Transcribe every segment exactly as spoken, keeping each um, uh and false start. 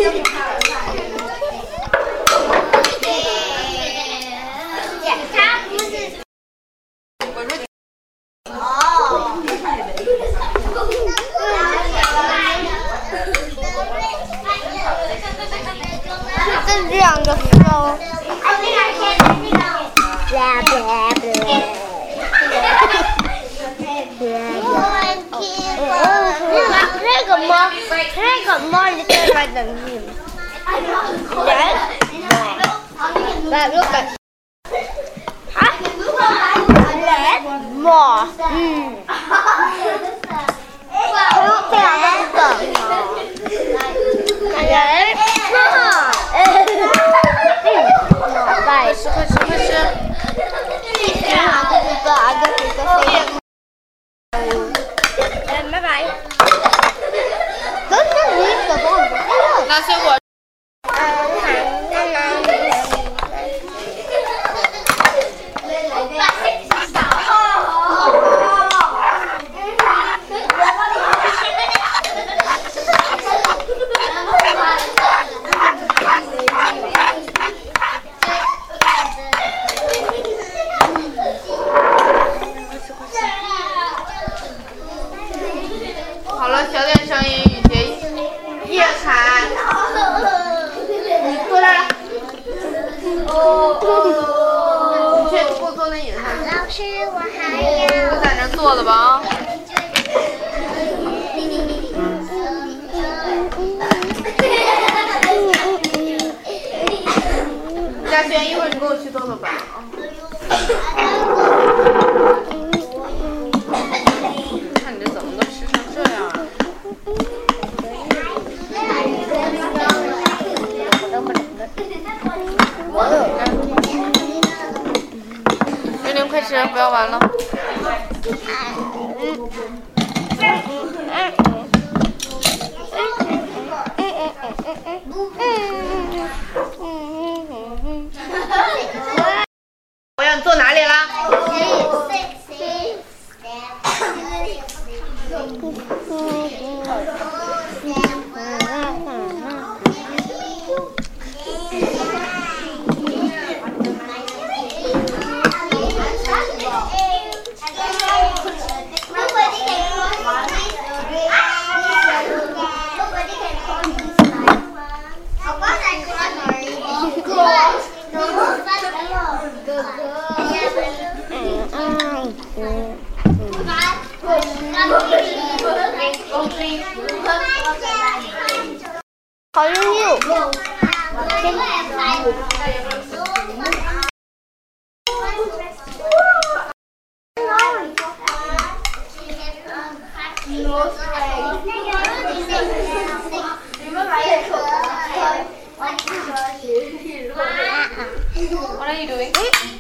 是这样的风。那个猫，那个猫你在那等你。来，look at。啊？猫，嗯。这样的等。人，猫，嗯。快吃快吃快吃！啊，这是个啊，这是个谁？嗯，拜拜。等等你一个棒子。 那是我。好了，小点声音，雨洁。叶凯，你过来。你去给我坐那椅子上。 老师，我还要。 就在那坐着吧啊。嘉轩，一会儿你跟我去做做吧啊。看你这怎么都吃成这样了。玲玲，快吃，不要玩了。我让你坐哪里啦？ 好优秀！ What are you doing?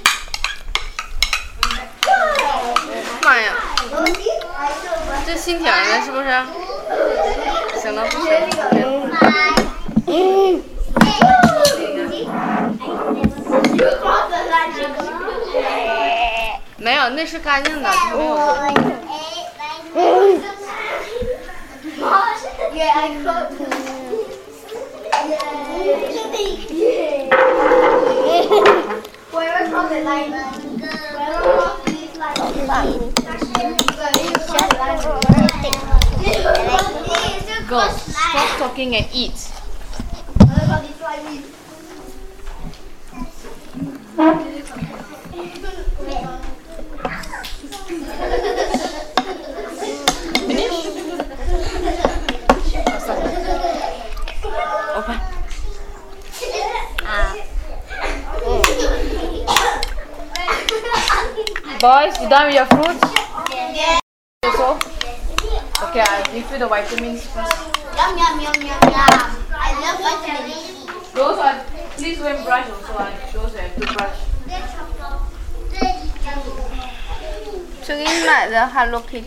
妈呀！这心甜了是不是？行了，不行。嗯。没有，那是干净的，没有。Go, stop talking and eat. Open. Boys, you done with your fruits? Yeah. So? Okay, I'll give you the vitamins first. Yum yum yum yum yum. I love vitamin C. Those are, please go and brush also. Those are to brush. 这给你买的 Hello Kitty。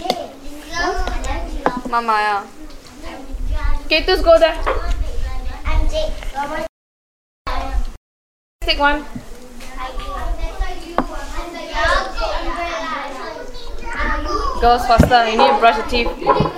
妈妈呀。Katus, go there. Take one. Girls, faster. You need to brush your teeth.